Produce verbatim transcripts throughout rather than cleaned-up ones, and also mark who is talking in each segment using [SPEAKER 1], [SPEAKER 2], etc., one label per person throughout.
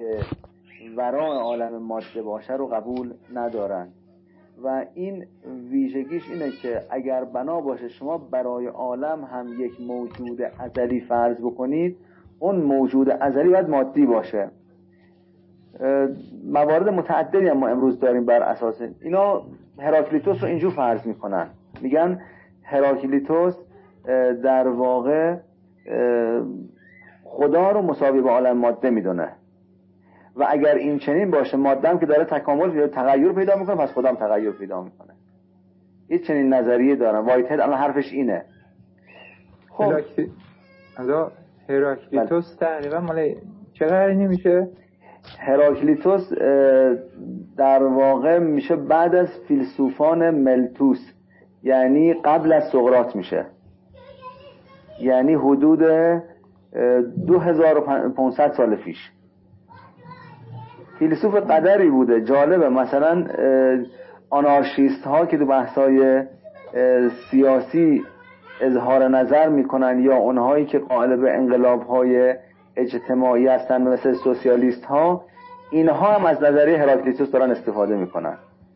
[SPEAKER 1] که ورای عالم ماده باشه رو قبول ندارن و این ویژگیش اینه که اگر بنا باشه شما برای عالم هم یک موجود ازلی فرض بکنید، اون موجود ازلی باید مادی باشه. موارد متعددی هم ما امروز داریم بر اساس اینا. هراکلیتوس رو اینجور فرض میکنن، میگن هراکلیتوس در واقع خدا رو مساوی به عالم ماده میدونه و اگر این چنین باشه، ماده هم که داره تکامل یا تغییر پیدا میکنه، پس خدا هم تغییر پیدا میکنه. یه چنین نظریه دارن. وایتهد الان حرفش اینه.
[SPEAKER 2] خب هراکلیتوس هراکلیتوس تقریبا مال چه قرنی میشه؟
[SPEAKER 1] هراکلیتوس در واقع میشه بعد از فیلسوفان ملتوس، یعنی قبل از سقراط میشه، یعنی حدود دو هزار و پانصد سال پیش. فیلسوف قدری بوده. جالبه مثلا آنارشیست ها که تو بحثای سیاسی اظهار نظر میکنن یا اونهایی که قائل به انقلاب های اجتماعی هستن مثل سوسیالیست ها، اینها هم از نظریه هراکلیتوس دارن استفاده میکنن.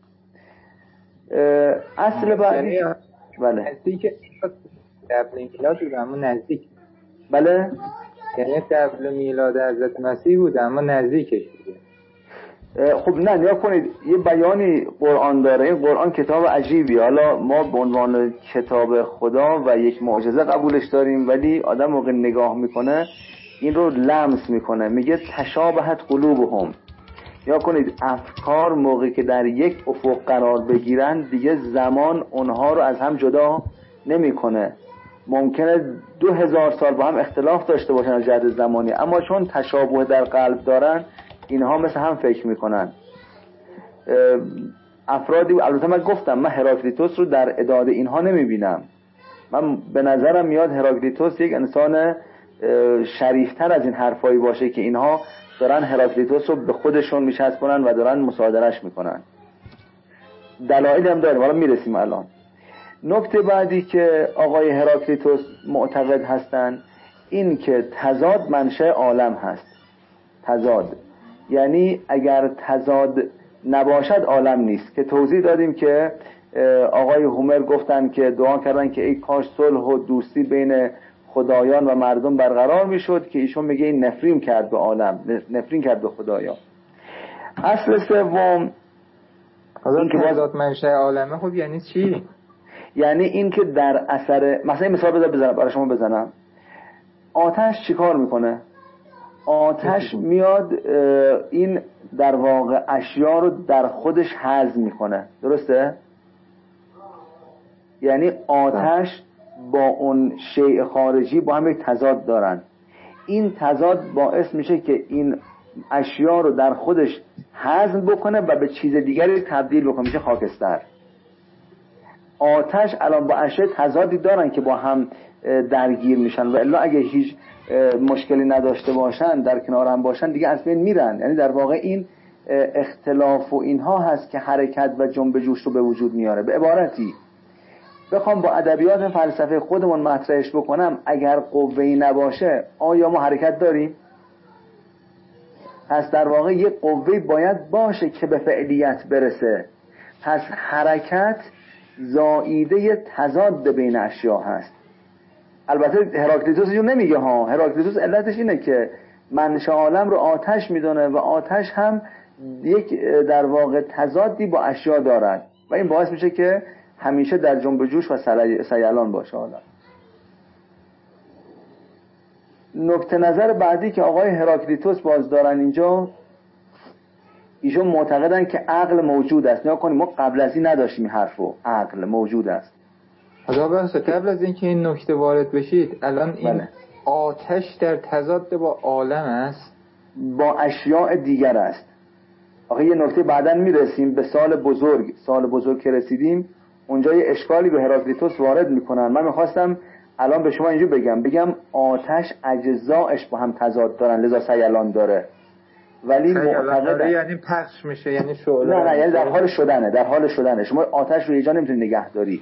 [SPEAKER 1] اصل بعدی بله
[SPEAKER 2] نزدیک قبل میلاد بود اما نزدیک
[SPEAKER 1] بله
[SPEAKER 2] یعنی قبل میلاد حضرت مسیح بود اما نزدیکش بود.
[SPEAKER 1] خب نه نیا کنید، یه بیانی قرآن داره. این قرآن کتاب عجیبی، حالا ما به عنوان کتاب خدا و یک معجزه قبولش داریم، ولی آدم موقع نگاه میکنه این رو لمس میکنه. میگه تشابهت قلوبهم. یا کنید افکار موقعی که در یک افق قرار بگیرن دیگه زمان اونها رو از هم جدا نمیکنه. ممکنه دو هزار سال با هم اختلاف داشته باشن از جهت زمانی، اما چون تشابه در قلب دارن اینها مثل هم فکر میکنن. افرادی، البته من گفتم من هراکلیتوس رو در عداد اینها نمیبینم. من به نظرم میاد هراکلیتوس یک انسان شریفتر از این حرفایی باشه که اینها دارن هراکلیتوس رو به خودشون میچسبونن و دارن مصادرهش میکنن. دلایلی هم داریم، حالا میرسیم الان. نکته بعدی که آقای هراکلیتوس معتقد هستن این که تضاد منشأ عالم هست. تضاد یعنی اگر تضاد نباشد عالم نیست، که توضیح دادیم که آقای هومر گفتن که دعا کردن که ای کاش صلح و دوستی بین خدایان و مردم برقرار میشد، که ایشون میگه این نفرین کرد به عالم، نفرین کرد به خدایان. اصل سوم
[SPEAKER 2] این که تضاد منشأ عالمه. خب یعنی چی؟
[SPEAKER 1] یعنی این که در اثر، مثلا مثال بذار بزنم برای شما بزنم. آتش چیکار میکنه؟ آتش میاد این در واقع اشیا رو در خودش هضم میکنه، درسته؟ یعنی آتش با اون شیء خارجی با هم یک تضاد دارن. این تضاد باعث میشه که این اشیا رو در خودش هضم بکنه و به چیز دیگری تبدیل بکنه، میشه خاکستر. آتش الان با اشیا تضادی دارن که با هم درگیر میشن و الا اگه هیچ مشکلی نداشته باشن، در کنار هم باشن، دیگه از بین میرن. یعنی در واقع این اختلاف و اینها هست که حرکت و جنب جوش رو به وجود میاره. به عبارتی بخوام با ادبیات فلسفه خودمون مطرحش بکنم، اگر قوه‌ای نباشه آیا ما حرکت داریم؟ پس در واقع یک قوه‌ای باید باشه که به فعلیت برسه. پس حرکت زائیده تضاد بین اشیا هست. البته هراکلیتوس اینو نمیگه ها. هراکلیتوس علتش اینه که منشأ عالم رو آتش میدونه و آتش هم یک در واقع تضادی با اشیا دارد و این باعث میشه که همیشه در جنب جوش و سیلان باشه. حالا نکته نظر بعدی که آقای هراکلیتوس باز دارن اینجا، ایشون معتقدن که عقل موجود است. نیا کنیم ما قبل از این نداشتیم حرفو، عقل موجود است.
[SPEAKER 2] خدا بخشه قبل از اینکه این نکته وارد بشید، الان این بله. آتش در تضاد با عالم است،
[SPEAKER 1] با اشیاء دیگر است. آخه یه نکته بعداً میرسیم به سال بزرگ. سال بزرگ که رسیدیم اونجا یه اشکالی به هراکلیتوس وارد میکنن. من میخواستم الان به شما اینجا بگم بگم آتش اجزایش با هم تضاد دارن، لذا سیلان داره. ولی معتقد
[SPEAKER 2] یعنی پخش میشه، یعنی شعله.
[SPEAKER 1] نه نه یعنی در حال شدنه، در حال شدنه. شما آتش رو یه جا نمیتونید نگه داری.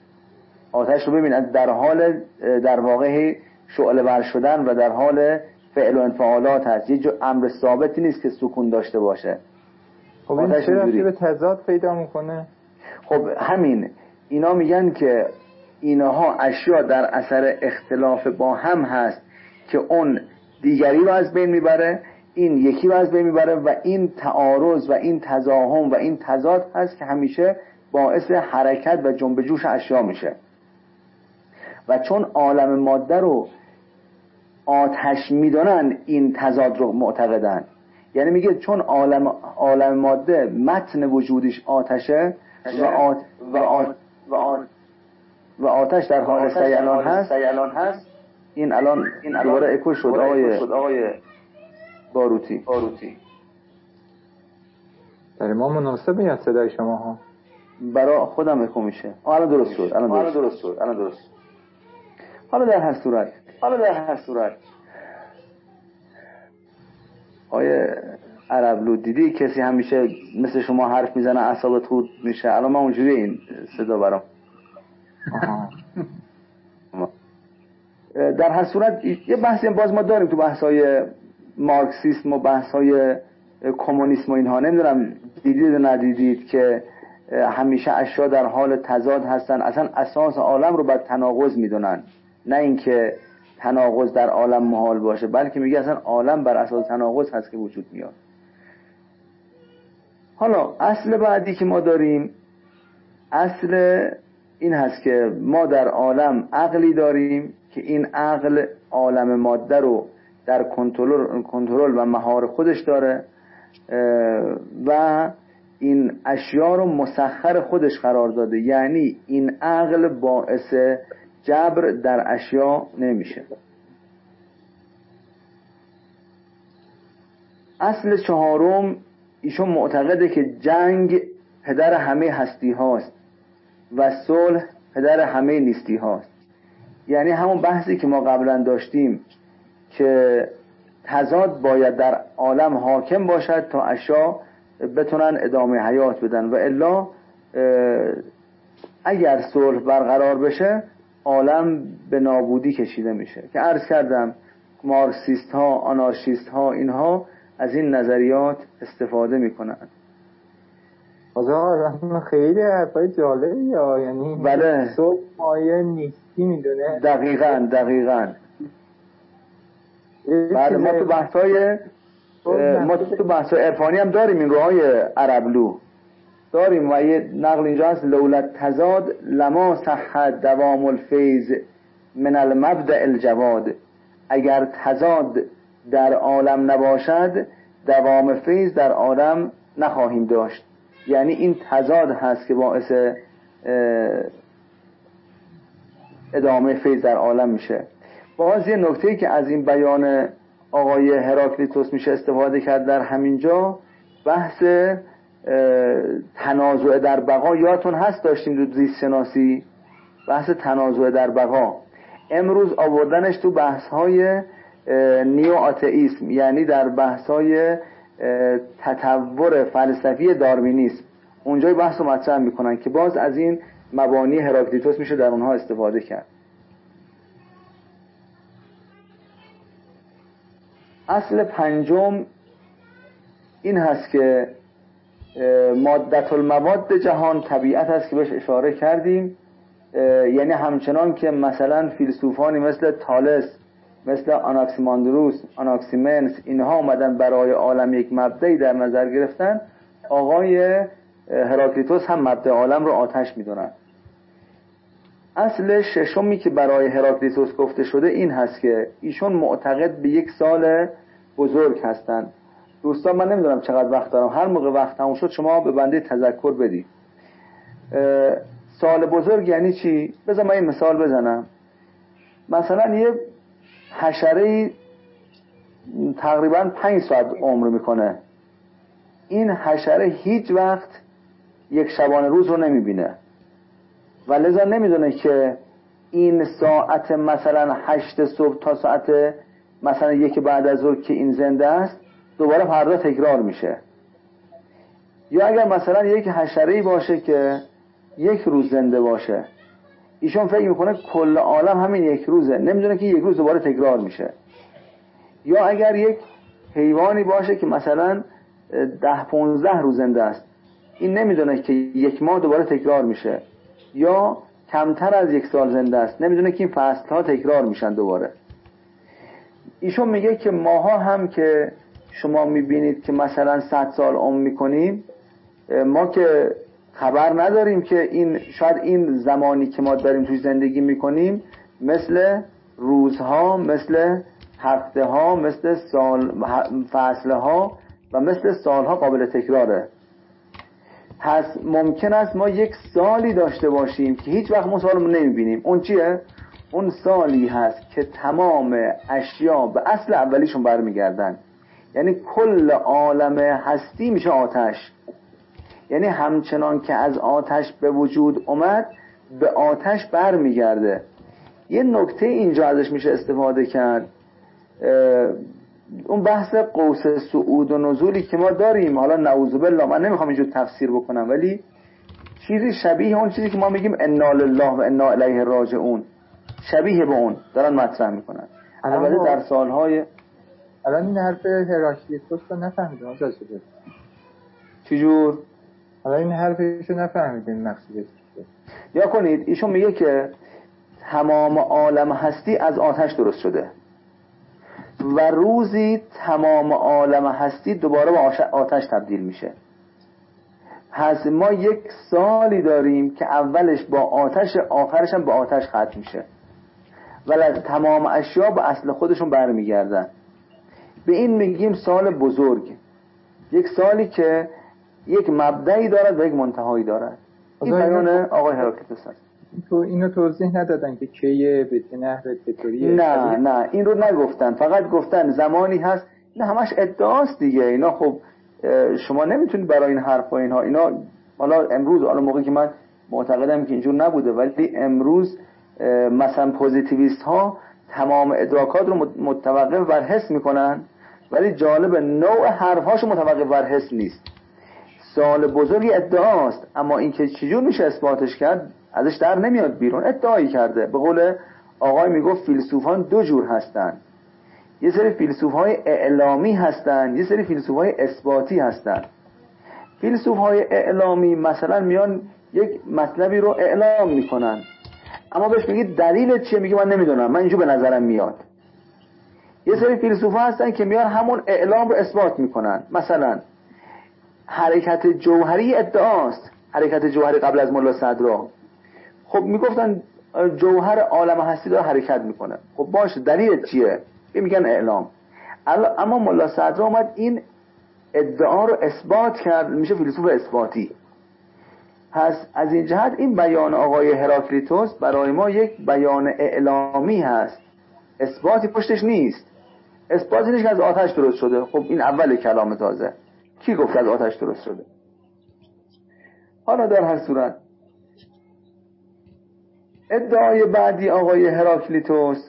[SPEAKER 1] آتش رو ببینید در حال در واقع شعله ور شدن و در حال فعل و انفعالات هست، یه جو امر ثابتی نیست که سکون داشته باشه.
[SPEAKER 2] خب این چه رفتی به تضاد پیدا میکنه؟
[SPEAKER 1] خب همین اینا میگن که اینها اشیا در اثر اختلاف با هم هست که اون دیگری رو از بین میبره، این یکی رو از بین میبره و این تعارض و این تزاحم و این تضاد هست که همیشه باعث حرکت و جنب جوش اشیا میشه. و چون عالم ماده رو آتش میدونن این تضاد رو معتقدن، یعنی میگه چون عالم عالم ماده متن وجودش آتشه و آت و آت و آت و آتش در حال سیلان هست, هست این الان این دوباره اکو شد آقای باروتی باروتی
[SPEAKER 2] برای ما مناسب میاد صدای شما ها؟
[SPEAKER 1] برای خودم اکو میشه. الان درست شد الان درست, درست شد الان درست. حالا در هر صورت حالا در هر صورت آیه عربلو دیدی کسی همیشه مثل شما حرف میزنه اعصابت خورد میشه؟ الان من اونجوری این صدا برام. در هر صورت یه بحثی باز ما داریم تو بحث‌های مارکسیسم و بحث‌های کمونیسم و اینها، نمیدونم دیدید و ندیدید که همیشه اشیا در حال تضاد هستن، اصلا اساس عالم رو بر تناقض میدونن، نه اینکه تناقض در عالم محال باشه، بلکه میگه اصلا عالم بر اساس تناقض هست که وجود میاد. حالا اصل بعدی که ما داریم، اصل این هست که ما در عالم عقلی داریم که این عقل عالم ماده رو در کنترل کنترل و مهار خودش داره و این اشیا رو مسخر خودش قرار داده، یعنی این عقل باعث جبر در اشیا نمیشه. اصل چهارم ایشون معتقده که جنگ پدر همه هستی هاست و صلح پدر همه نیستی هاست. یعنی همون بحثی که ما قبلا داشتیم که تضاد باید در عالم حاکم باشد تا اشیا بتونن ادامه حیات بدن و الا اگر صلح برقرار بشه عالم به نابودی کشیده میشه. که عرض کردم مارکسیست ها، آنارشیست ها، اینها از این نظریات استفاده میکنن.
[SPEAKER 2] آقا خیلی حرفای جالبی ها، یعنی
[SPEAKER 1] بله
[SPEAKER 2] صلح مایه نیستی میدونه.
[SPEAKER 1] دقیقاً دقیقاً بله ما تو بحثای ما تو بحثای عرفانی هم داریم این روهای عربلو داریم و یه نقل اینجا هست لولت تزاد لما صحت دوام الفیض من المبدأ الجواد. اگر تزاد در عالم نباشد دوام فیض در عالم نخواهیم داشت. یعنی این تضاد هست که باعث ادامه فیض در عالم میشه. باز یه نکته‌ای که از این بیان آقای هراکلیتوس میشه استفاده کرد در همینجا، بحث تنازع در بقا یادتون هست داشتیم تو زیست شناسی، بحث تنازع در بقا. امروز آوردنش تو بحث‌های نیو آتئیسم، یعنی در بحث‌های تطور فلسفی داروینیسم، اونجای بحث رو مطرح میکنن که باز از این مبانی هراکلیتوس میشه در اونها استفاده کرد. اصل پنجم این هست که مادة المواد جهان طبیعت هست که بهش اشاره کردیم. یعنی همچنان که مثلا فیلسوفانی مثل تالس، مثل آناکسیماندروس، آناکسیمنس، اینها اومدن برای عالم یک مبدأی در نظر گرفتن، آقای هراکلیتوس هم مبدأ عالم رو آتش میدونن. اصل ششمی که برای هراکلیتوس گفته شده این هست که ایشون معتقد به یک سال بزرگ هستن. دوستان من نمیدونم چقدر وقت دارم، هر موقع وقت تموم شد شما به بنده تذکر بدید. سال بزرگ یعنی چی؟ بذار من این مثال بزنم. مثلا یه حشره تقریبا پنج ساعت عمر میکنه. این حشره هیچ وقت یک شبانه روز رو نمیبینه و لذا نمیدونه که این ساعت مثلا هشت صبح تا ساعت مثلا یک بعد از ظهر که این زنده است دوباره فردا تکرار میشه. یا اگر مثلا یک حشره‌ای باشه که یک روز زنده باشه، ایشون فکر میکنه کل عالم همین یک روزه، نمیدونه که یک روز دوباره تکرار میشه. یا اگر یک حیوانی باشه که مثلا ده پونزده روز زنده است، این نمیدونه که یک ماه دوباره تکرار میشه، یا کمتر از یک سال زنده است، نمیدونه که این فصلها تکرار میشن دوباره. ایشون میگه که ماها هم که شما میبینید که مثلا صد سال عمر میکنیم، ما که خبر نداریم که این شاید این زمانی که ما داریم توی زندگی میکنیم مثل روزها، مثل هفته ها، مثل سال فصله ها و مثل سالها قابل تکراره. پس ممکن است ما یک سالی داشته باشیم که هیچ وقت ما سالمون نمیبینیم. اون چیه؟ اون سالی هست که تمام اشیا به اصل اولیشون برمیگردن. یعنی کل عالم هستی میشه آتش، یعنی همچنان که از آتش به وجود اومد به آتش برمیگرده. یه نکته اینجا ازش میشه استفاده کرد، اون بحث قوس صعود و نزولی که ما داریم، حالا نعوذ بالله من نمیخوام اینجور تفسیر بکنم، ولی چیزی شبیه اون چیزی که ما میگیم انا لله و انا الیه راجعون، شبیه به اون دارن مطرح میکنن. البته در سالهای
[SPEAKER 2] الان این حرف هراکلیتوس رو نفهمیدم آزاد شده.
[SPEAKER 1] چجور؟
[SPEAKER 2] الان این حرفشو نفهمیدیم مقصودش چیه.
[SPEAKER 1] یا کنید ایشون میگه که تمام عالم هستی از آتش درست شده و روزی تمام عالم هستی دوباره به آتش تبدیل میشه. پس ما یک سالی داریم که اولش با آتش، آخرش هم با آتش ختم میشه، ولی تمام اشیا به اصل خودشون برمیگردن. به این میگیم سال بزرگ، یک سالی که یک مبدأی دارد و یک منتهایی دارد. این بیان آقای هراکلیتوس است.
[SPEAKER 2] تو اینو توضیح ندادن که کیه، به چه نحو، چطوریه؟
[SPEAKER 1] نه نه این رو نگفتن، فقط گفتن زمانی هست. نه همش ادعاست دیگه اینا. خب شما نمیتونید برای این حرفا اینها اینا حالا امروز، حالا موقعی که من معتقدم که اینجور نبوده، ولی امروز مثلا پوزیتیویست ها تمام ادراکات رو متوقف بر حس میکنن، ولی جالب نوع حرفاشو متوقف بر حس نیست. سال بزرگی ادعاست، اما اینکه چجور میشه اثباتش کرد ازش در نمیاد بیرون. ادعایی کرده. به قول آقای میگفت فیلسوفان دو جور هستن، یه سری فیلسوفهای اعلامی هستن، یه سری فیلسوفهای اثباتی هستن. فیلسوفهای اعلامی مثلا میان یک مطلبی رو اعلام میکنن، اما بهش میگید دلیل چیه، میگه من نمیدونم، من اینجور به نظرم میاد. یه سری فیلسوفا هستن که میان همون اعلام رو اثبات میکنن. مثلا حرکت جوهری ادعاست، حرکت جوهری قبل از ملا صدرا. خب میگفتن جوهر عالم هستی داره حرکت میکنه. خب باشه، دلیل چیه؟ میگن اعلام. اما ملا صدرا اومد این ادعا رو اثبات کرد، میشه فیلسوف اثباتی. پس از این جهت این بیان آقای هراکلیتوس برای ما یک بیان اعلامی هست، اثباتی پشتش نیست. اثباتی نیست که از آتش درست شده. خب این اول کلام تازه. کی گفت از آتش درست شده؟ حالا در هر صورت ادعای بعدی آقای هراکلیتوس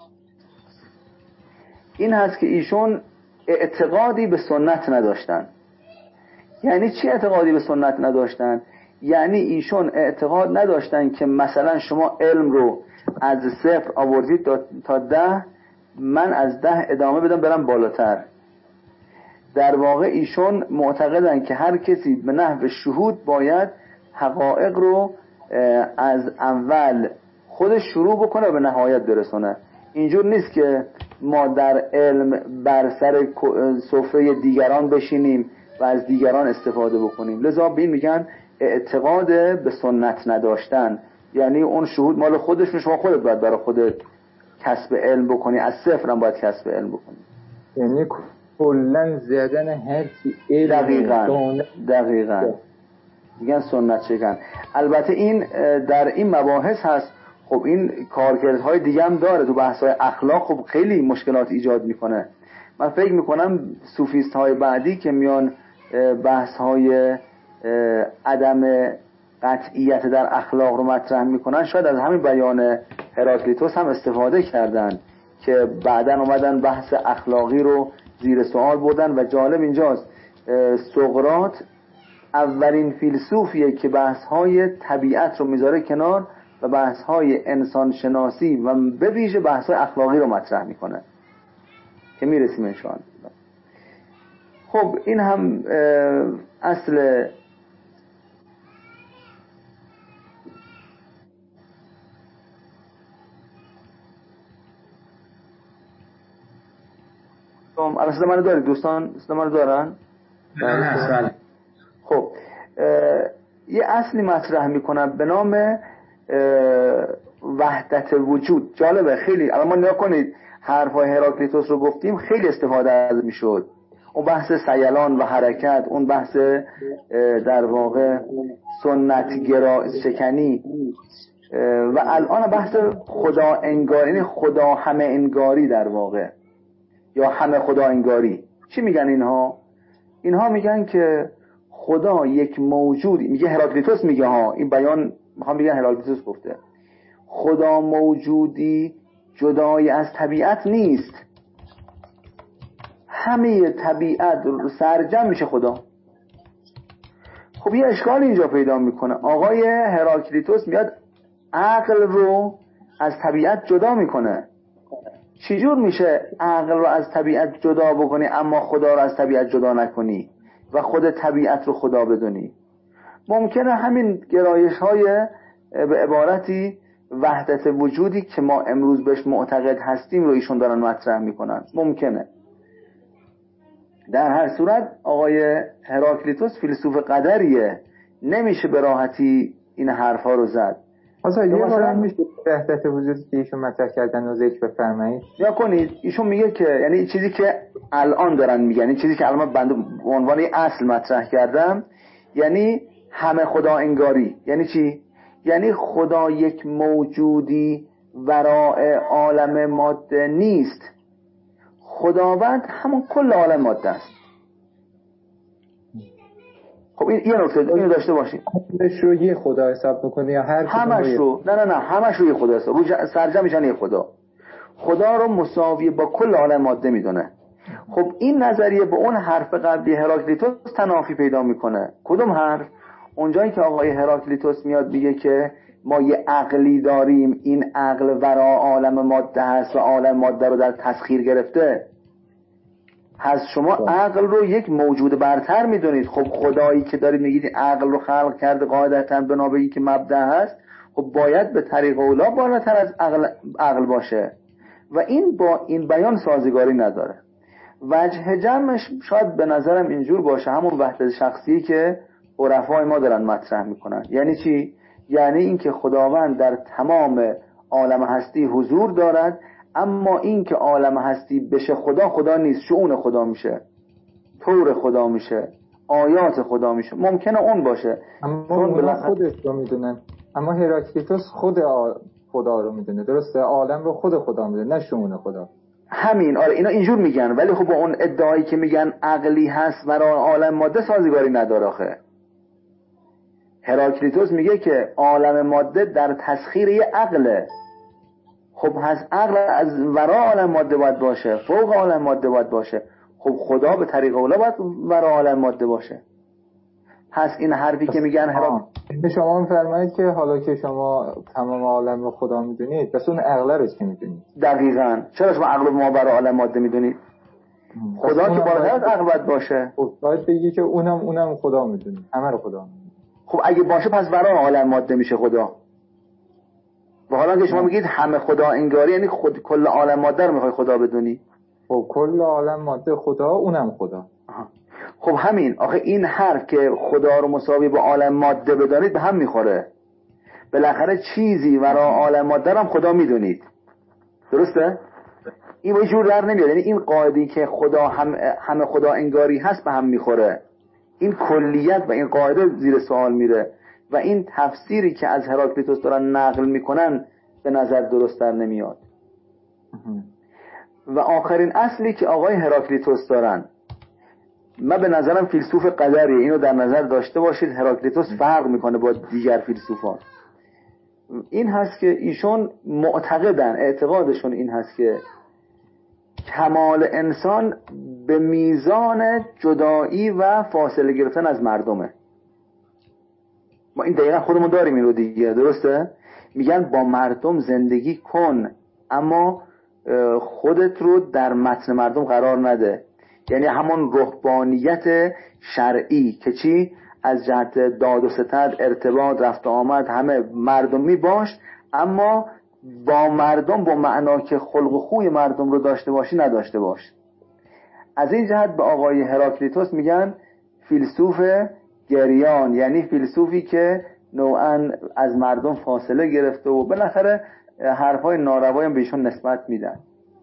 [SPEAKER 1] این هست که ایشون اعتقادی به سنت نداشتن. یعنی چی اعتقادی به سنت نداشتن؟ یعنی ایشون اعتقاد نداشتن که مثلا شما علم رو از صفر آوردید تا ده، من از ده ادامه بدم برم بالاتر. در واقع ایشون معتقدن که هر کسی به نحو شهود باید حقایق رو از اول خودش شروع بکنه و به نهایت برسونه. اینجور نیست که ما در علم بر سر سفره دیگران بشینیم و از دیگران استفاده بکنیم. لذا به این میگن اعتقاد به سنت نداشتن، یعنی اون شهود مال خودشون، شما خودت باید برای خودت کسب علم بکنی، از صفر هم باید کسب علم بکنی.
[SPEAKER 2] یعنی کلن زدن هر چی علم.
[SPEAKER 1] دقیقاً دقیقاً میگن سنت شکن. البته این در این مباحث هست. خب این کارکردهای دیگه هم داره. تو بحث‌های اخلاق خب خیلی مشکلات ایجاد میکنه. من فکر میکنم صوفیست های بعدی که میان بحث‌های عدم قطعیت در اخلاق رو مطرح میکنن، شاید از همین بیان هراکلیتوس هم استفاده کردن که بعداً اومدن بحث اخلاقی رو زیر سوال بردن. و جالب اینجاست سقراط اولین فیلسوفیه که بحث‌های طبیعت رو میذاره کنار و بحث‌های انسان شناسی و به ویژه بحث‌های اخلاقی رو مطرح میکنه. که میرسیم انشاءالله. خب این هم اصل الان صدا منو دارید دوستان؟ صدا منو دارن؟
[SPEAKER 3] بله.
[SPEAKER 1] خب یه اصلی مطرح میکنم به نام وحدت وجود. جالبه خیلی. الان ما نگاه کنید حرفای هراکلیتوس رو گفتیم، خیلی استفاده از میشد. اون بحث سیلان و حرکت، اون بحث در واقع سنت گرا شکنی، و الان بحث خدا انگاری، یعنی خدا همه انگاری در واقع، یا همه خدا انگاری. چی میگن اینها؟ اینها میگن که خدا یک موجودی، میگه هراکلیتوس میگه ها، این بیان میخوام بگن هراکلیتوس گفته، خدا موجودی جدای از طبیعت نیست، همه طبیعت سرجم میشه خدا. خب یه اشکال اینجا پیدا میکنه. آقای هراکلیتوس میاد عقل رو از طبیعت جدا میکنه. چجور میشه عقل رو از طبیعت جدا بکنی اما خدا رو از طبیعت جدا نکنی و خود طبیعت رو خدا بدونی؟ ممکنه همین گرایش های به عبارتی وحدت وجودی که ما امروز بهش معتقد هستیم رو ایشون دارن مطرح میکنن. ممکنه. در هر صورت آقای هراکلیتوس فیلسوف قدریه، نمیشه به راحتی این حرفا رو زد.
[SPEAKER 2] مثلا یه بار میشه وحدت وجودی که ایشون مطرح کردن رو ذکر بفرمایید.
[SPEAKER 1] یا کنید. ایشون میگه که یعنی چیزی که الان دارن میگن، یعنی چیزی که الان بنده به عنوان اصل مطرح کردم، یعنی همه خدا انگاری. یعنی چی؟ یعنی خدا یک موجودی وراء عالم ماده نیست، خداوند همون کل عالم ماده است. خب این یه نکته اینو داشته باشیم.
[SPEAKER 2] همش رو یه خدا حساب میکنه یا هر
[SPEAKER 1] همش رو؟ نه نه نه همش رو یه خدا حساب، رو سرجم میشن یه خدا. خدا رو مساوی با کل عالم ماده میدونه. خب این نظریه به اون حرف قبلی هراکلیتوس تنافی پیدا میکنه. کدوم حرف؟ اونجایی که آقای هراکلیتوس میاد میگه که ما یه عقلی داریم، این عقل ورا عالم ماده هست و عالم ماده رو در تسخیر گرفته. پس شما عقل رو یک موجود برتر میدونید. خب خدایی که دارید میگید عقل رو خلق کرده قاعدتاً بنا به این که مبدأ هست، خب باید به طریق اولا بالاتر از عقل, عقل باشه و این با این بیان سازگاری نداره. وجه جمعش شاید به نظرم اینجور باشه، همون وحدت شخصی که عرفای ما دارن مطرح میکنن. یعنی چی؟ یعنی این که خداوند در تمام عالم هستی حضور دارد، اما این که عالم هستی بشه خدا، خدا نیست، شؤون خدا میشه، طور خدا میشه، آیات خدا میشه. ممکنه اون باشه
[SPEAKER 2] اما اونا خودش رو میدونن، اما هراکلیتوس خود خدا رو میدونه. درسته؟ عالم رو خود خدا میدونه، نه شؤون خدا.
[SPEAKER 1] همین. آره اینا اینجور میگن، ولی خب با اون ادعایی که میگن عقلی هست برای عالم ماده سازگاری نداره. آخه هراکلیتوس میگه که عالم ماده در تسخیر یه عقله. خب پس عقل از ورا عالم ماده باید باشه، فوق عالم ماده باید باشه. خب خدا به طریق اولا باید ورا عالم ماده باشه. پس این حرفی که میگن هرا
[SPEAKER 2] شما میفرمایید که حالا که شما تمام عالم رو خدا میدونید، پس اون عقل رو چی میدونید؟
[SPEAKER 1] دقیقاً. چرا شما عقل ما برای عالم ماده میدونید؟ خدا که بالاتر از عقل باید باشه.
[SPEAKER 2] خب باید بگی که اونم اونم خدا میدونه، همه رو خدا میدونه.
[SPEAKER 1] خب اگه باشه پس برای عالم ماده میشه خدا. و حالا که شما میگید همه خدا انگاری، یعنی خود کل عالم ماده رو میخوای خدا بدونی؟
[SPEAKER 2] خب کل عالم ماده خدا، اونم خدا.
[SPEAKER 1] آها. خب همین. آخه این حرف که خدا رو مساوی با عالم ماده بدانید به هم میخوره. بالاخره چیزی ورا عالم ماده رو هم خدا میدونید. درسته؟ این به جور در نمیاد. یعنی این قاعده‌ای که خدا هم همه خدا انگاری هست به هم میخوره. این کلیت و این قاعده زیر سوال میره و این تفسیری که از هراکلیتوس دارن نقل میکنن به نظر درست در نمیاد. و آخرین اصلی که آقای هراکلیتوس دارن، من به نظرم فیلسوف قدریه، اینو در نظر داشته باشید. هراکلیتوس فرق میکنه با دیگر فیلسوفان. این هست که ایشون معتقدن، اعتقادشون این هست که کمال انسان به میزان جدایی و فاصله گرفتن از مردمه. ما این دقیقا خودمون داریم این رو دیگه. درسته؟ میگن با مردم زندگی کن، اما خودت رو در متن مردم قرار نده. یعنی همون رهبانیت شرعی که چی؟ از جهت داد و ستد، ارتباط، رفت و آمد همه مردمی باش، اما با مردم با معنا که خلق و خوی مردم رو داشته باشی نداشته باش. از این جهت به آقای هراکلیتوس میگن فیلسوف گریان، یعنی فیلسوفی که نوعا از مردم فاصله گرفته و بالاخره حرفای ناروایی هم بهشون نسبت میدن.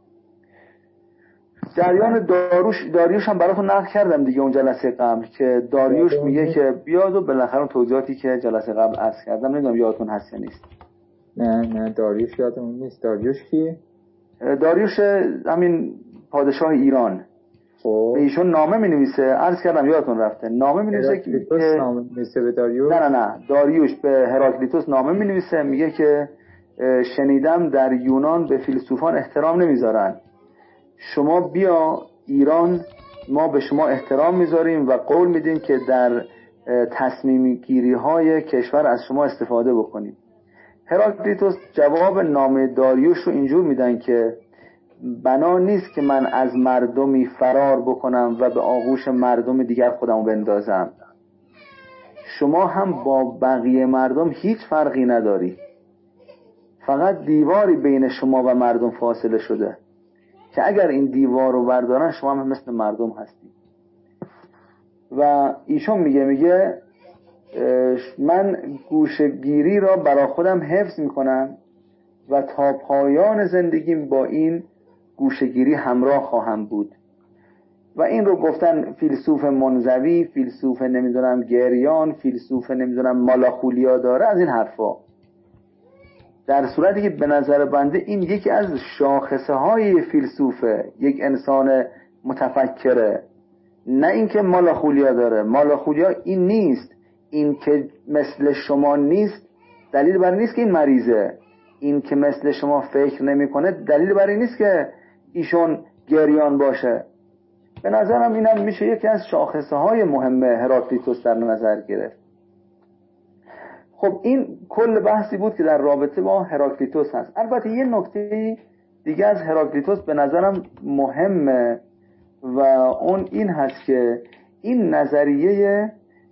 [SPEAKER 1] جریان داریوش داریوش هم براتون نقل کردم دیگه اون جلسه قبل که داریوش میگه که بیاد و بالاخره اون توضیحاتی که جلسه قبل عرض کردم، نمیدونم یادتون هست یا نیست.
[SPEAKER 2] نه نه داریوش یادمون نیست. داریوش کی؟
[SPEAKER 1] داریوش همین پادشاه ایران.
[SPEAKER 2] خب
[SPEAKER 1] به ایشون نامه می نویسه، عرض کردم یادتون رفته، نامه می نویسه که
[SPEAKER 2] نامه می نویسه به داریوش.
[SPEAKER 1] نه نه نه داریوش به هراکلیتوس نامه می نویسه، میگه که شنیدم در یونان به فیلسوفان احترام نمیذارن، شما بیا ایران، ما به شما احترام میذاریم و قول میدیم که در تصمیم گیری های کشور از شما استفاده بکنیم. هراکلیتوس جواب نامه داریوش رو اینجور میدن که بنا نیست که من از مردمی فرار بکنم و به آغوش مردم دیگر خودمو بندازم. شما هم با بقیه مردم هیچ فرقی نداری، فقط دیواری بین شما و مردم فاصله شده که اگر این دیوار رو بردارن شما هم مثل مردم هستی. و ایشون میگه میگه من گوشه‌گیری را برای خودم حفظ میکنم و تا پایان زندگیم با این گوشه‌گیری همراه خواهم بود. و این رو گفتن فیلسوف منزوی، فیلسوف نمیدونم گریان، فیلسوف نمیدونم مالاخولیا داره، از این حرفا. در صورتی که به نظر بنده این یکی از شاخصه های فیلسوفه، یک انسان متفکره، نه اینکه مالاخولیا داره. مالاخولیا این نیست، این که مثل شما نیست دلیل بر این نیست که این مریضه، این که مثل شما فکر نمیکنه دلیل بر این نیست که ایشون گریان باشه. به نظرم اینم میشه یکی از شاخصه های مهم هراکلیتوس در نظر گرفت. خب این کل بحثی بود که در رابطه با هراکلیتوس هست. البته یه نکته دیگه از هراکلیتوس به نظرم مهمه و اون این هست که این نظریه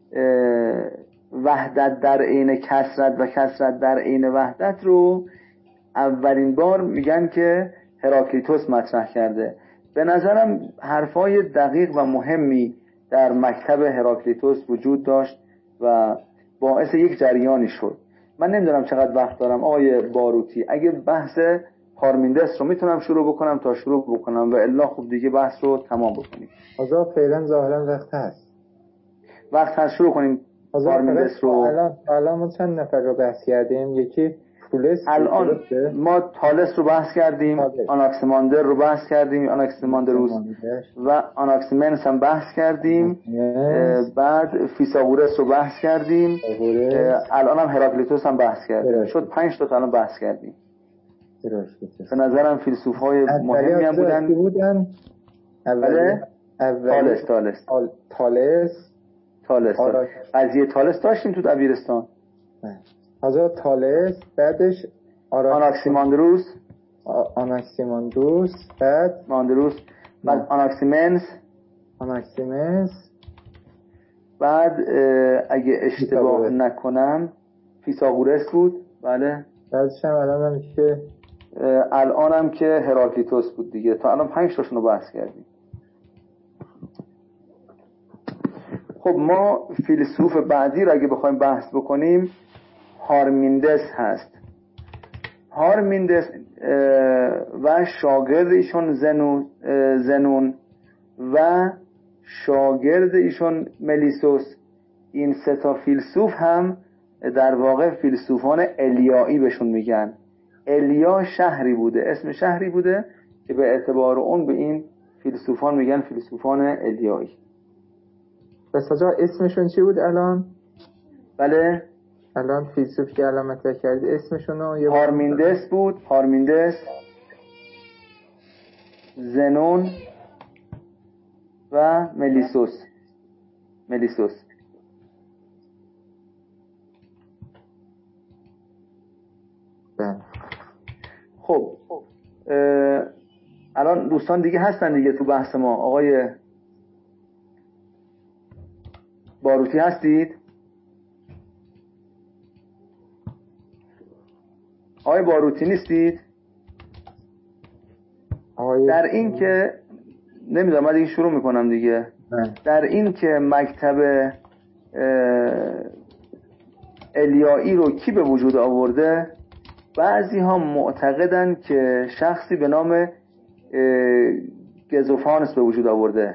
[SPEAKER 1] وحدت در عین کثرت و کثرت در عین وحدت رو اولین بار میگن که هراکلیتوس مطرح کرده. به نظرم حرفای دقیق و مهمی در مکتب هراکلیتوس وجود داشت و باعث یک جریانی شد. من نمیدونم چقدر وقت دارم آقای باروتی، اگه بحث پارمیندس رو میتونم شروع بکنم تا شروع بکنم و الا خب دیگه بحث رو تمام بکنیم.
[SPEAKER 2] آزا فعلا ظاهرا وقت هست.
[SPEAKER 1] وقت هست شروع کنیم پارمیندس رو.
[SPEAKER 2] الان الان ما چند نفر رو بحث کردیم؟ یکی تالس،
[SPEAKER 1] الان ما تالس رو بحث کردیم، آناکسیماندر رو بحث کردیم، آناکسیماندروس و آناکسیمنس هم بحث کردیم، بعد فیثاغورس رو بحث کردیم، الان هم هراکلیتوس هم بحث کردیم. شد پنج تا الان بحث کردیم. به نظرم فیلسوف های مهمی هم بودن.
[SPEAKER 2] بودن
[SPEAKER 1] اوله تالس تالس
[SPEAKER 2] تالس
[SPEAKER 1] تالس قضیه تالس داشتیم تو دبیرستان.
[SPEAKER 2] حضرت تالس، بعدش
[SPEAKER 1] آناکسیماندروس
[SPEAKER 2] آناکسیماندروس بعد
[SPEAKER 1] ماندروس، بعد آناکسیمنس
[SPEAKER 2] آناکسیمنس
[SPEAKER 1] بعد اگه اشتباه نکنم فیثاغورس بود. بله
[SPEAKER 2] بعدش هم الان هم که
[SPEAKER 1] الان هم که هراکلیتوس بود دیگه. تا الان پنج تاشون رو بحث کردیم. خب ما فیلسوف بعدی رو اگه بخوایم بحث بکنیم پارمیندس هست. پارمیندس و شاگرد ایشون زنون, زنون و شاگرد ایشون ملیسوس، این سه تا فیلسوف هم در واقع فیلسوفان الیایی بهشون میگن. الیا شهری بوده، اسم شهری بوده که به اعتبار اون به این فیلسوفان میگن فیلسوفان الیایی.
[SPEAKER 2] بس آجا اسمشون چی بود الان؟
[SPEAKER 1] بله
[SPEAKER 2] الان فیلسوف که الان مطرح کردی اسمشون
[SPEAKER 1] پارمیندس بود. پارمیندس، زنون و ملیسوس. ملیسوس خب الان دوستان دیگه هستن دیگه تو بحث ما. آقای باروتی هستید؟ آقای باروتی نیستید؟ در این که نمیدونم، من دیگه شروع میکنم دیگه. در این که مکتب الیایی رو کی به وجود آورده؟ بعضی ها معتقدن که شخصی به نام گزوفانس به وجود آورده.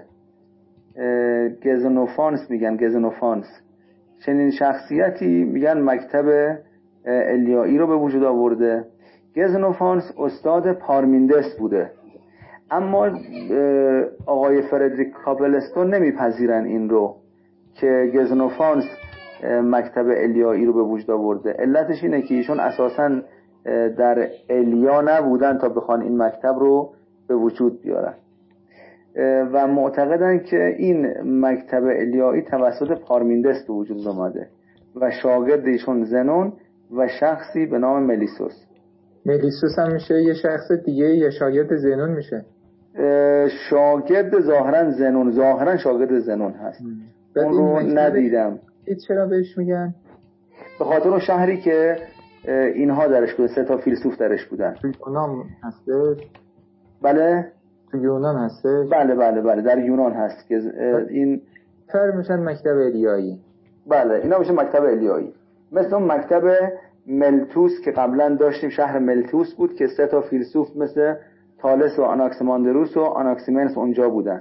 [SPEAKER 1] گزنوفانس میگن، گزنوفانس. چنین شخصیتی میگن مکتب الیایی رو به وجود آورده. گزنوفانس استاد پارمیندس بوده، اما آقای فردریک کابلستون نمیپذیرن این رو که گزنوفانس مکتب الیایی رو به وجود آورده. علتش اینه که ایشون اساساً در الیا نبودن تا بخوان این مکتب رو به وجود بیارن و معتقدن که این مکتب الیایی توسط پارمیندس به وجود اومده و شاگرد ایشون زنون و شخصی به نام ملیسوس.
[SPEAKER 2] ملیسوس هم میشه یه شخص دیگه یا شاگرد زنون میشه؟
[SPEAKER 1] شاگرد ظاهرا زنون، ظاهرا شاگرد زنون هست. اون رو ندیدم.
[SPEAKER 2] چرا بهش میگن؟
[SPEAKER 1] به خاطر اون شهری که اینها درش بودن، سه تا فیلسوف درش بودن.
[SPEAKER 2] تو یونان هسته؟
[SPEAKER 1] بله
[SPEAKER 2] تو یونان هسته؟
[SPEAKER 1] بله بله بله در یونان هست که این
[SPEAKER 2] فر میشن مکتب الیایی.
[SPEAKER 1] بله اینا میشه مکتب الیایی. مثل اون مکتب ملتوس که قبلا داشتیم، شهر ملتوس بود که سه تا فیلسوف مثل تالس و آناکسیماندروس و آناکسیمنس اونجا بودن.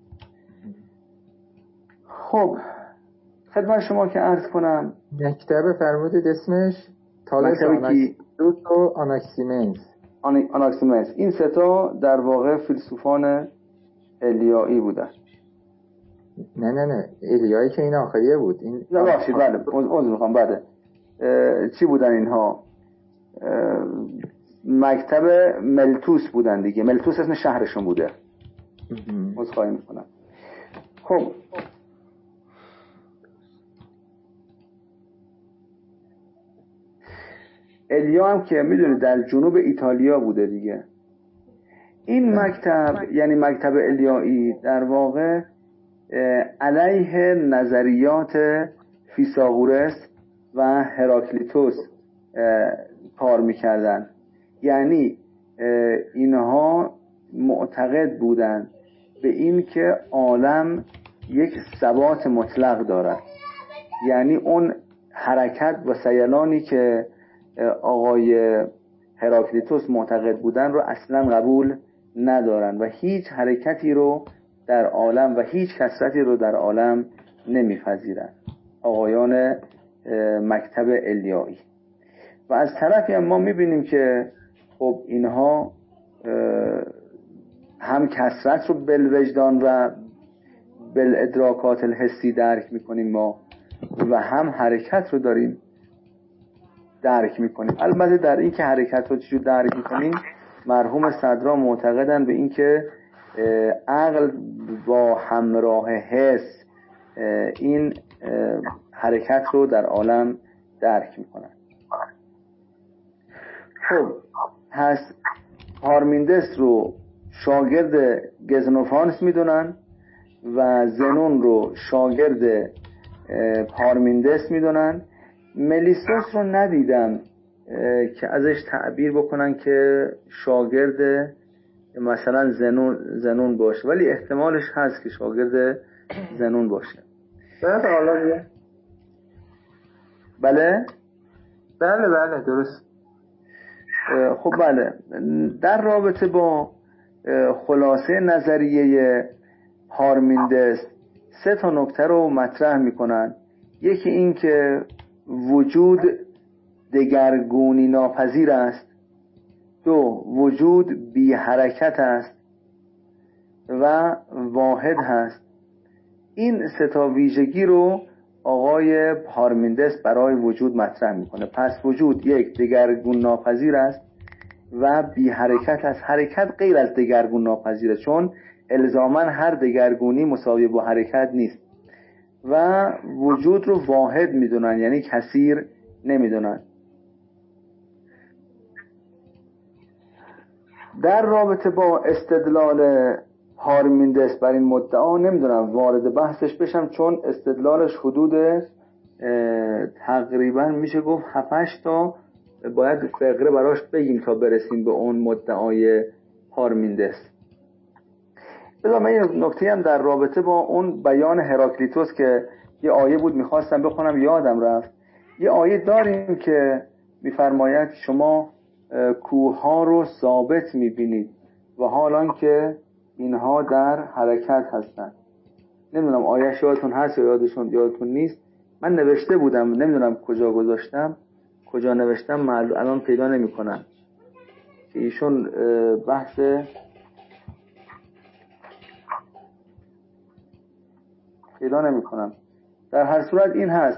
[SPEAKER 1] خب خدمت شما که عرض کنم
[SPEAKER 2] مکتب فرمودید اسمش تالس و آناکسیماندروس و آناکسیمنس.
[SPEAKER 1] آناکسیمنس این سه تا در واقع فیلسوفان الیایی بودن.
[SPEAKER 2] نه نه نه الیایی که این آخریه بود. این
[SPEAKER 1] نه باشید بله عذر میخوام. بعد چی بودن اینها؟ مکتب ملتوس بودن دیگه. ملتوس اسم شهرشون بوده. عذرخواهی میکنم. خب الیا هم که میدونید در جنوب ایتالیا بوده دیگه. این مکتب یعنی مکتب الیایی در واقع علیه نظریات فیثاغورس و هراکلیتوس کار میکردن. یعنی اینها معتقد بودن به این که عالم یک ثبات مطلق دارد. یعنی اون حرکت و سیلانی که آقای هراکلیتوس معتقد بودن رو اصلا قبول ندارن و هیچ حرکتی رو در عالم و هیچ کثرتی رو در عالم نمیپذیرن آقایان مکتب الیایی. و از طرفی هم ما میبینیم که خب اینها هم کثرت رو بالوجدان و بالادراکات الحسی درک میکنیم ما و هم حرکت رو داریم درک میکنیم. البته در این که حرکت رو چجور درک میکنیم مرحوم صدرا معتقدن به این که عقل با همراه حس این حرکت رو در عالم درک میکنن. خب پس پارمیندس رو شاگرد گزنوفانس میدونن و زنون رو شاگرد پارمیندس میدونن. ملیسوس رو ندیدم که ازش تعبیر بکنن که شاگرد مثلا زنون زنون باشه، ولی احتمالش هست که شاگرد زنون باشه.
[SPEAKER 2] بله حالا
[SPEAKER 1] بله
[SPEAKER 2] بله بله درست.
[SPEAKER 1] خب بله در رابطه با خلاصه نظریه پارمیندس سه تا نکته رو مطرح میکنن. یکی این که وجود دگرگونی ناپذیر است. دو، وجود بی حرکت است و واحد هست. این سه تا ویژگی رو آقای پارمیندس برای وجود مطرح میکنه. پس وجود یک، دگرگون ناپذیر است و بی حرکت است. حرکت غیر از دگرگون ناپذیره، چون الزاماً هر دگرگونی مساوی با حرکت نیست. و وجود رو واحد میدونن، یعنی کثیر نمیدونن. در رابطه با استدلال پارمیندس بر این مدعا نمیدونم وارد بحثش بشم، چون استدلالش حدود تقریبا میشه گفت هفت هشت تا باید فقره براش بگیم تا برسیم به اون مدعای پارمیندس. بذار من این نکته هم در رابطه با اون بیان هراکلیتوس که یه آیه بود میخواستم بخونم یادم رفت. یه آیه داریم که میفرماید شما کوه ها رو ثابت میبینید و حالان که اینها در حرکت هستن. نمیدونم آیه یادتون هست یا یادشون یادتون نیست. من نوشته بودم، نمیدونم کجا گذاشتم، کجا نوشتم الان پیدا نمی کنم که ایشون بحث پیدا نمی کنم. در هر صورت این هست،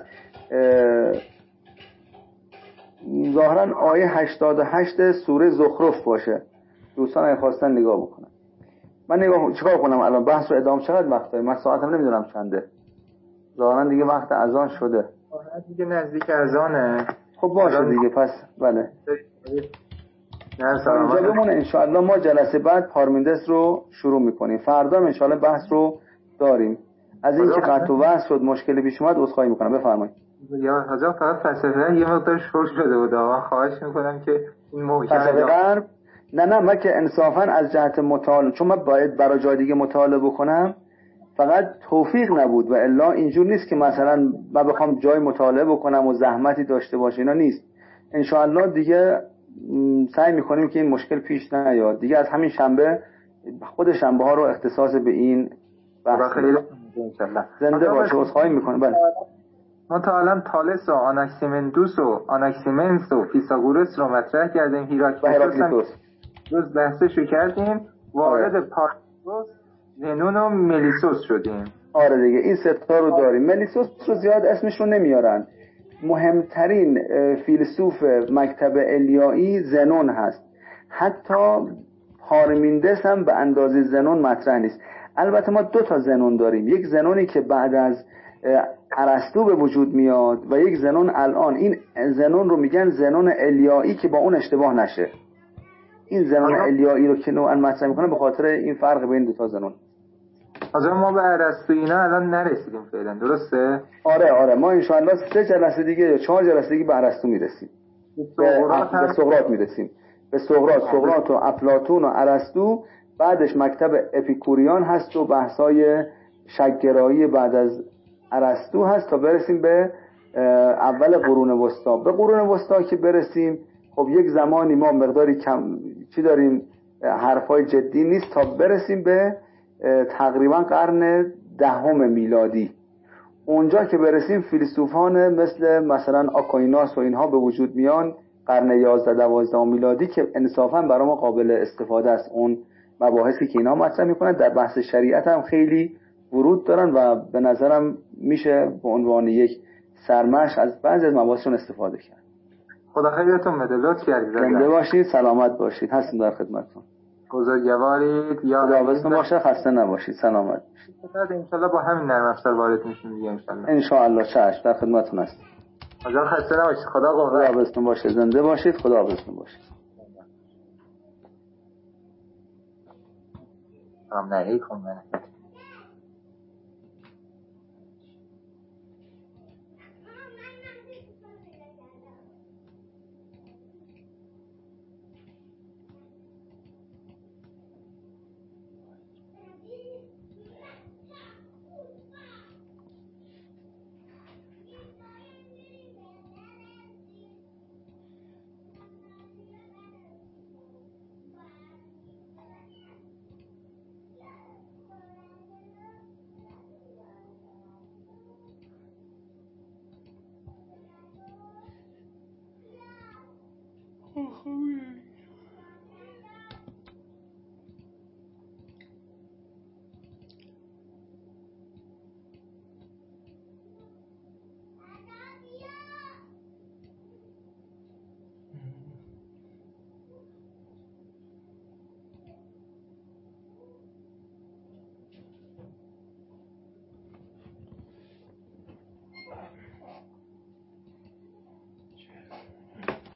[SPEAKER 1] ظاهرا آیه هشتاد و هشت سوره زخرف باشه. دوستان اگه خواستن نگاه بکنن. من نگاه چیکار کنم الان بحث رو ادامه؟ چقدر وقت داریم؟ من ساعتم نمیدونم چنده. ظاهرا دیگه وقت اذان شده.
[SPEAKER 2] دیگه نزدیک اذانه.
[SPEAKER 1] خب باشه دیگه، پس بله نه اینجا بمونه. انشاءالله ما جلسه بعد پارمیندس رو شروع میکنیم. فردا انشاءالله بحث رو داریم. از این که قطع و وصل شد مشکلی پیش اومد عذرخواهی میکنم. بفرمایید.
[SPEAKER 2] یا حضرت فقط فلسفه یه مقدار شورش شده بود. من خواهش میکنم که این محکم
[SPEAKER 1] فلسفه غرب نه نه من که انصافا از جهت مطالعه، چون من باید برای جای دیگه مطالعه بکنم، فقط توفیق نبود و الا اینجور نیست که مثلا من بخوام جای مطالعه بکنم و زحمتی داشته باشه، اینا نیست. انشاءالله دیگه سعی میکنیم که این مشکل پیش نیاد. دیگه از همین شنبه خود شنبه ها رو اختصاص به این بحث انشاءالله زنده باشه. عذرخواهی میکنم. بله
[SPEAKER 2] ما تا الان تالس و آناکسیمندوس و آناکسیمنس و فیثاغورس رو مطرح کردیم. هراکلیتوس روز بحثشو کردیم. وارد پارمیندس، زنون و ملیسوس شدیم.
[SPEAKER 1] آره دیگه این سه تا رو داریم. ملیسوس رو زیاد اسمش رو نمیارن. مهمترین فیلسوف مکتب الیایی زنون هست. حتی پارمیندس هم به اندازه زنون مطرح نیست. البته ما دو تا زنون داریم. یک زنونی که بعد از ارسطو به وجود میاد و یک زنون الان. این زنون رو میگن زنون الیایی که با اون اشتباه نشه. این زنون الیایی رو که نوعا مطرح میکنه به خاطر این فرق بین دو تا زنون.
[SPEAKER 2] حاضر ما به ارسطو اینا الان نرسیدیم فعلا، درسته؟
[SPEAKER 1] آره آره ما ان شاء الله سه جلسه دیگه یا چهار جلسه دیگه به ارسطو میرسیم. به سقراط میرسیم. به سقراط، سقراط و افلاطون و ارسطو. بعدش مکتب اپیکوریان هست و بحثای شک‌گرایی بعد از ارسطو هست تا برسیم به اول قرون وسطا. به قرون وسطا که برسیم خب یک زمانی ما مقداری کم چی داریم، حرفای جدی نیست تا برسیم به تقریبا قرن دهم میلادی. اونجا که برسیم فیلسوفان مثل مثلا آکویناس و اینها به وجود میان قرن یازده دوازده میلادی که انصافا برای ما قابل استفاده است. اون مباحثی که اینا مطرح میکنن در بحث شریعت هم خیلی ورود دارن و به نظرم میشه به عنوان یک سرمشق از بعضی از مباحثشون استفاده کرد.
[SPEAKER 2] خدا خیرتون بده. لطف کردید.
[SPEAKER 1] زنده باشید، سلامت باشید. هستیم در خدمتتون.
[SPEAKER 2] بزرگوارید. یا
[SPEAKER 1] خداحافظتون باشه، خسته نباشید، سلامت باشید.
[SPEAKER 2] ان شاء الله با همین نرم افزار وارد میشیم دیگه ان شاء الله.
[SPEAKER 1] ان شاء الله چشم در خدمتتون هستم.
[SPEAKER 2] حاضر خسته نباشید. خدا قوت.
[SPEAKER 1] خداحافظتون باشه، زنده باشید. خداحافظتون باشه.
[SPEAKER 2] سلام علیکم.